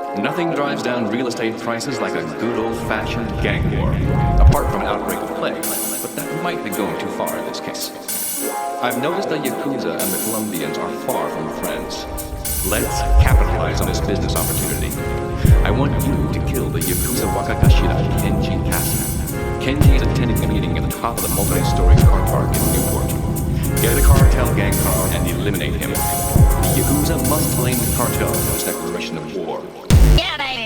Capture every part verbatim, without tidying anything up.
Nothing drives down real estate prices like a good old-fashioned gang war, apart from an outbreak of plague, but that might be going too far in this case. I've noticed the Yakuza and the Colombians are far from friends. Let's capitalize on this business opportunity. I want you to kill the Yakuza Wakakashira, Kenji Kasa. Kenji is attending a meeting at the top of the multi-story car park in Newport. Get a cartel gang car and eliminate him. The Yakuza must blame the cartel for this declaration of war. Yeah, baby.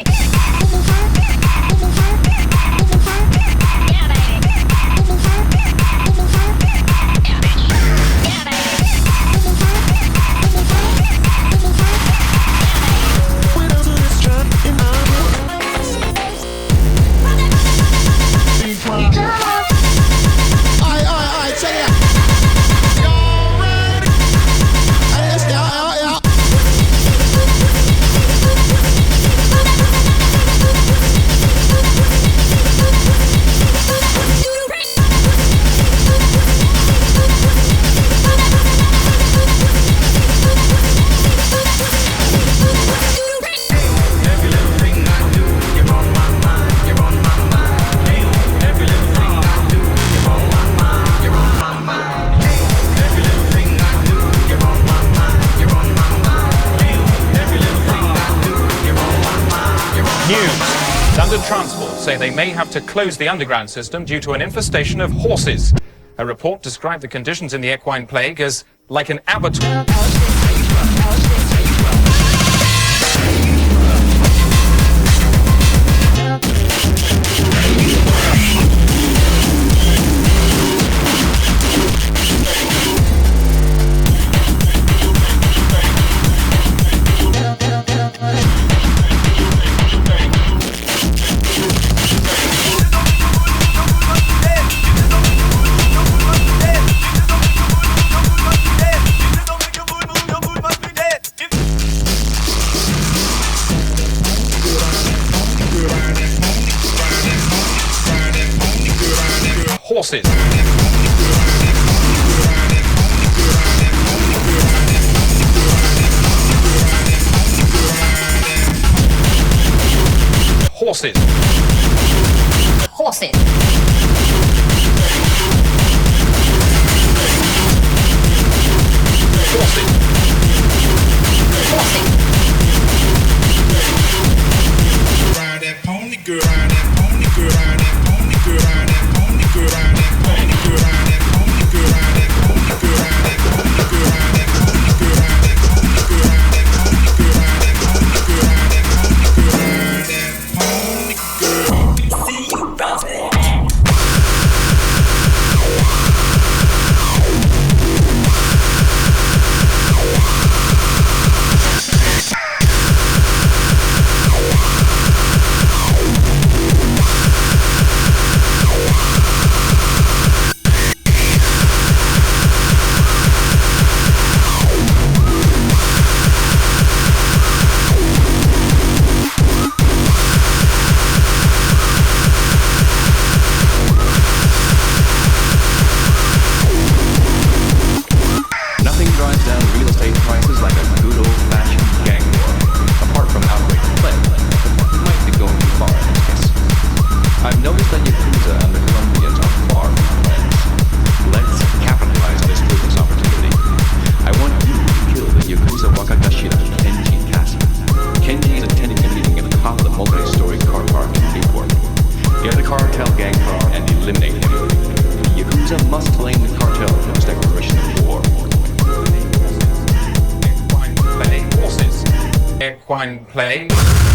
London Transport say they may have to close the underground system due to an infestation of horses. A report described the conditions in the equine plague as like an abattoir. Horses. Horses. Horses. Horses. Horses. Ride that pony, girl, ride that pony, girl, ride that pony, girl, ride that pony, girl, ride that pony, girl, ride that pony, girl, ride that pony, girl, ride that pony, girl, ride that pony, girl, ride that pony, girl, ride that pony, girl, ride that pony, girl, ride that pony, girl, ride that pony, girl. See you bounce it. Equine plague.